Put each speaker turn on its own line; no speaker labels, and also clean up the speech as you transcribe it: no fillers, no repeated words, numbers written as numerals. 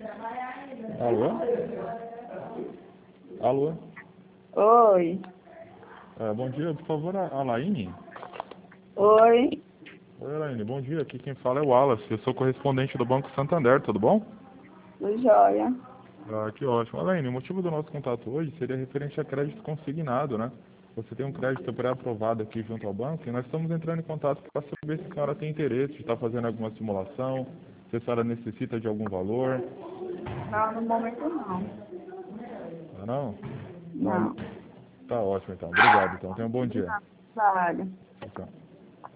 Alô? Alô?
Oi.
Bom dia, por favor, Alaine?
Oi.
Oi, Alaine, bom dia. Aqui quem fala é o Wallace. Eu sou correspondente do Banco Santander, tudo bom?
Tudo jóia.
Que ótimo. Alaine, o motivo do nosso contato hoje seria referente a crédito consignado, né? Você tem um crédito pré-aprovado aqui junto ao banco e nós estamos entrando em contato para saber se a senhora tem interesse de estar fazendo alguma simulação, se a senhora necessita de algum valor.
Não, no momento não.
Não?
Não.
Tá ótimo, então. Obrigado, então. Tenha um bom dia.
Trabalho.
Tchau.